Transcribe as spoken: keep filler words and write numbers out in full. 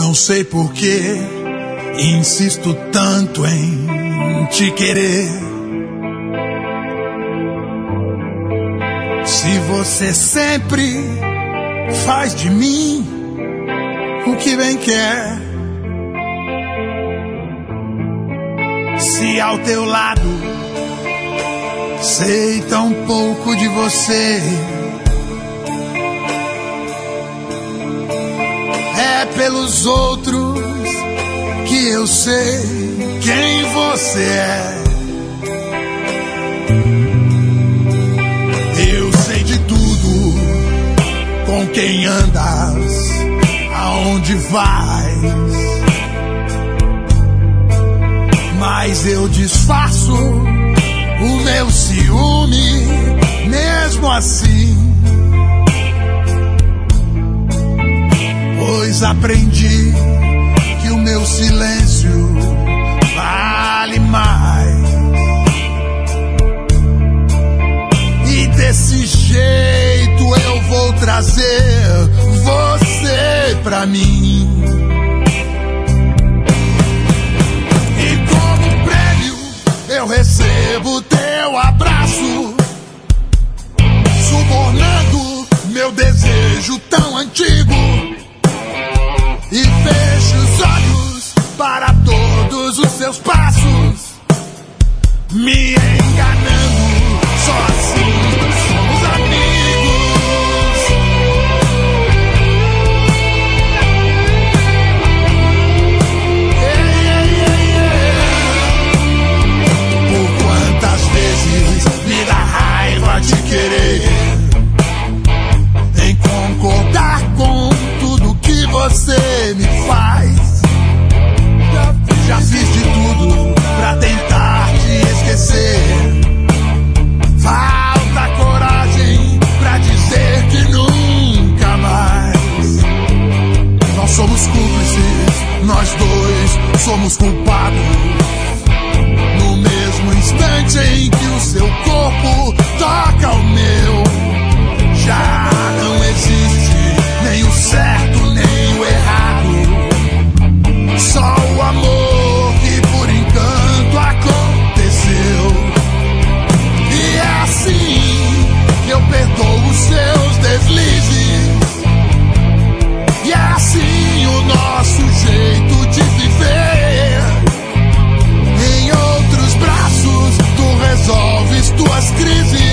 Não sei por que insisto tanto em te querer. Se você sempre faz de mim o que bem quer. Se ao teu lado sei tão pouco de você, é pelos outros que eu sei quem você é. Eu sei de tudo, com quem andas, aonde vais, mas eu disfarço o meu ciúme mesmo assim, pois aprendi que o meu silêncio vale mais. E desse jeito eu vou trazer você pra mim. Eu recebo teu abraço, subornando meu desejo tão antigo, e fecho os olhos para todos os seus passos, me enganando. Só assim somos amigos. Me dá raiva de querer, em concordar com tudo que você me faz. Já fiz de tudo pra tentar te esquecer. Falta coragem pra dizer que nunca mais. Nós somos cúmplices, nós dois somos culpados. No mesmo instante em que o seu corpo toca o meu, já não existe nem o certo nem o errado, só o amor que por encanto aconteceu. E é assim que eu perdoo os seus deslizes, e é assim o nosso jeito de viver. Em outros braços tu resolves tuas crises.